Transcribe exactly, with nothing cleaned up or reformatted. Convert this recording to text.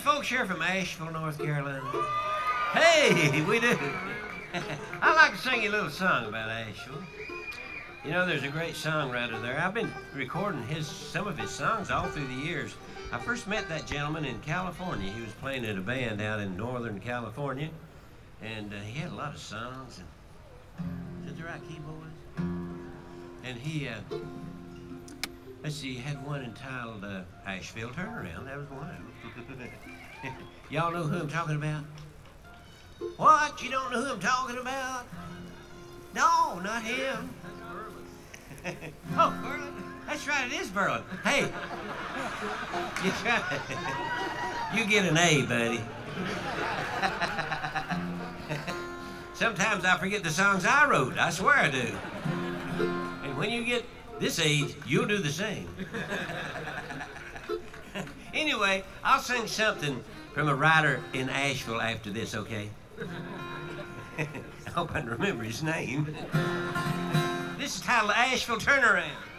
folks here from Asheville, North Carolina? Hey, we do. I'd like to sing you a little song about Asheville. You know, there's a great songwriter there. I've been recording his some of his songs all through the years. I first met that gentleman in California. He was playing in a band out in Northern California, and uh, he had a lot of songs. And, is that the right key, boys? And he, uh, let's see, he had one entitled uh, Asheville Turnaround. That was one of them. Y'all know who I'm talking about? What? You don't know who I'm talking about? No, not him. Oh, Berlin? That's right, it is Berlin. Hey, you try. You get an A, buddy. Sometimes I forget the songs I wrote. I swear I do. And when you get this age, you'll do the same. Anyway, I'll sing something from a writer in Asheville after this, okay? I hope I can remember his name. This is titled Asheville Turnaround.